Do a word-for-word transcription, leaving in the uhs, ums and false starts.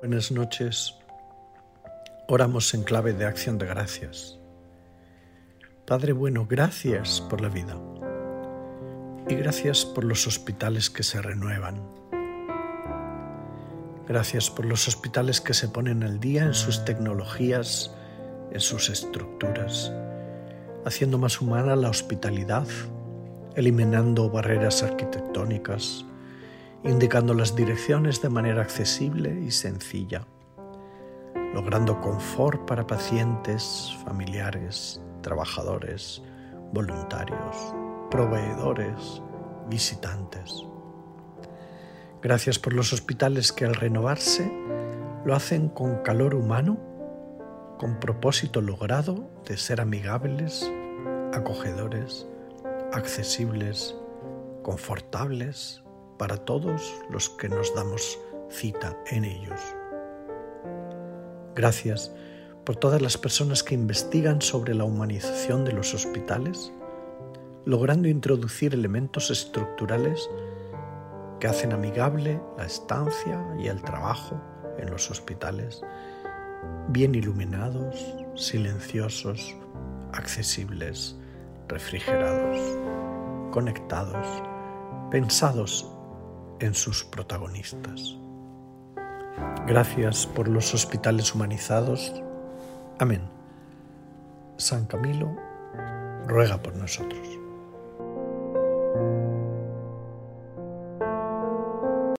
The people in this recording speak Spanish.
Buenas noches. Oramos en clave de acción de gracias. Padre bueno, gracias por la vida y gracias por los hospitales que se renuevan. Gracias por los hospitales que se ponen al día en sus tecnologías, en sus estructuras, haciendo más humana la hospitalidad, eliminando barreras arquitectónicas, indicando las direcciones de manera accesible y sencilla, logrando confort para pacientes, familiares, trabajadores, voluntarios, proveedores, visitantes. Gracias por los hospitales que al renovarse lo hacen con calor humano, con propósito logrado de ser amigables, acogedores, accesibles, confortables para todos los que nos damos cita en ellos. Gracias por todas las personas que investigan sobre la humanización de los hospitales, logrando introducir elementos estructurales que hacen amigable la estancia y el trabajo en los hospitales, bien iluminados, silenciosos, accesibles, refrigerados, conectados, pensados en sus protagonistas. Gracias por los hospitales humanizados. Amén. San Camilo ruega por nosotros.